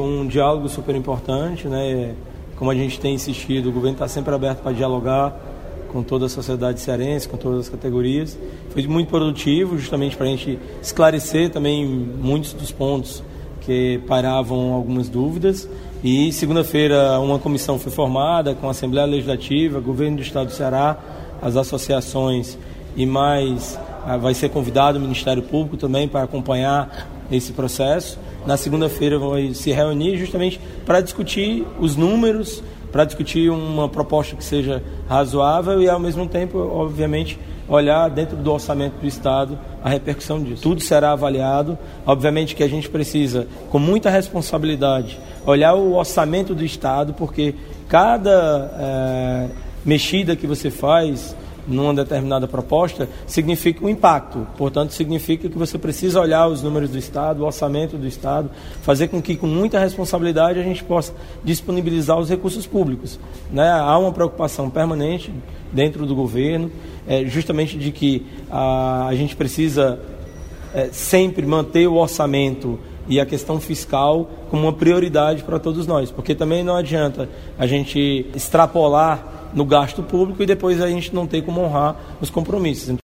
Um diálogo super importante, né? Como a gente tem insistido, o governo está sempre aberto para dialogar com toda a sociedade cearense, com todas as categorias. Foi muito produtivo, justamente para a gente esclarecer também muitos dos pontos que paravam algumas dúvidas. E segunda-feira uma comissão foi formada com a Assembleia Legislativa, Governo do Estado do Ceará, as associações e mais vai ser convidado o Ministério Público também para acompanhar esse processo. Na segunda-feira vai se reunir justamente para discutir os números, para discutir uma proposta que seja razoável e, ao mesmo tempo, obviamente, olhar dentro do orçamento do Estado a repercussão disso. Tudo será avaliado. Obviamente que a gente precisa, com muita responsabilidade, olhar o orçamento do Estado, porque cada mexida que você faz numa determinada proposta significa um impacto. Portanto, significa que você precisa olhar os números do Estado, o orçamento do Estado, fazer com que, com muita responsabilidade, a gente possa disponibilizar os recursos públicos, né? Há uma preocupação permanente dentro do governo, justamente de que a gente precisa sempre manter o orçamento e a questão fiscal como uma prioridade para todos nós, porque também não adianta a gente extrapolar no gasto público e depois a gente não ter como honrar os compromissos.